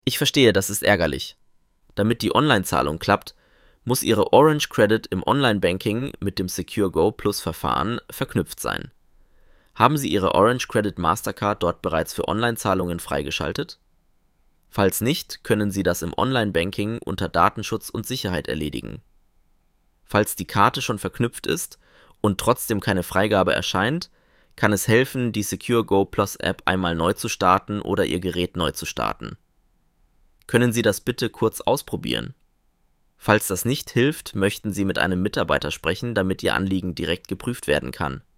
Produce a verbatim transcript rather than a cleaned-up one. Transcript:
Ich verstehe, das ist ärgerlich. Damit die Online-Zahlung klappt, muss Ihre Orange Credit im Online-Banking mit dem Secure Go Plus Verfahren verknüpft sein. Haben Sie Ihre Orange Credit Mastercard dort bereits für Online-Zahlungen freigeschaltet? Falls nicht, können Sie das im Online-Banking unter Datenschutz und Sicherheit erledigen. Falls die Karte schon verknüpft ist und trotzdem keine Freigabe erscheint, kann es helfen, die Secure Go Plus App einmal neu zu starten oder Ihr Gerät neu zu starten. Können Sie das bitte kurz ausprobieren? Falls das nicht hilft, möchten Sie mit einem Mitarbeiter sprechen, damit Ihr Anliegen direkt geprüft werden kann.